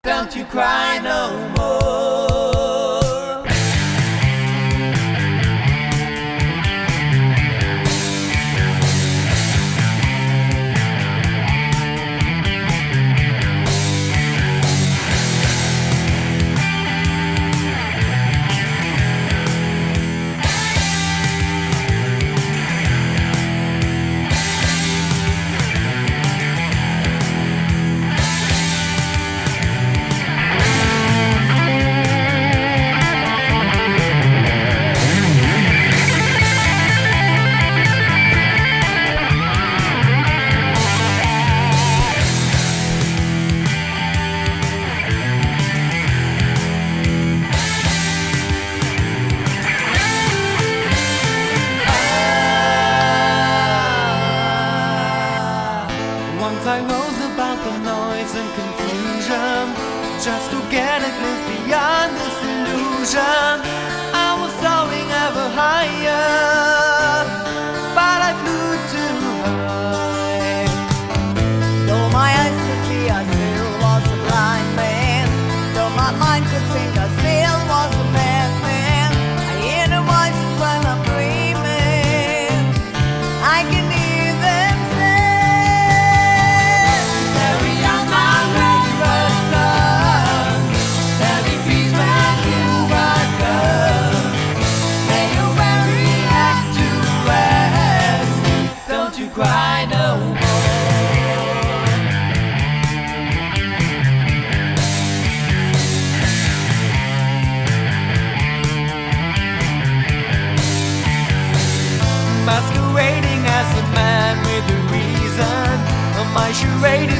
Don't you cry no more. Once I rose above the noise and confusion, just to get a glimpse beyond this illusion. I was soaring ever higher, but I flew too high. Though my eyes could see, I still was a blind man. Though my mind could think, I still was a madman. I hear the voices when I'm dreaming. I can hear them say, Carry on my wayward son. There be peace when you are gone. May your weary head to rest. Don't you cry no more. Masquerading as a man with a reason, my charade is